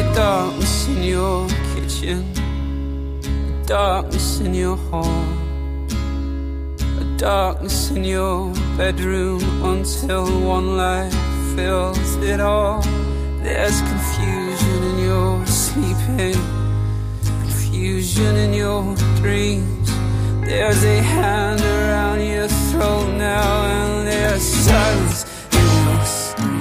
a darkness in your kitchen, a darkness in your hall, a darkness in your bedroom until one light fills it all. There's confusion in your sleeping, confusion in your dreams. There's a hand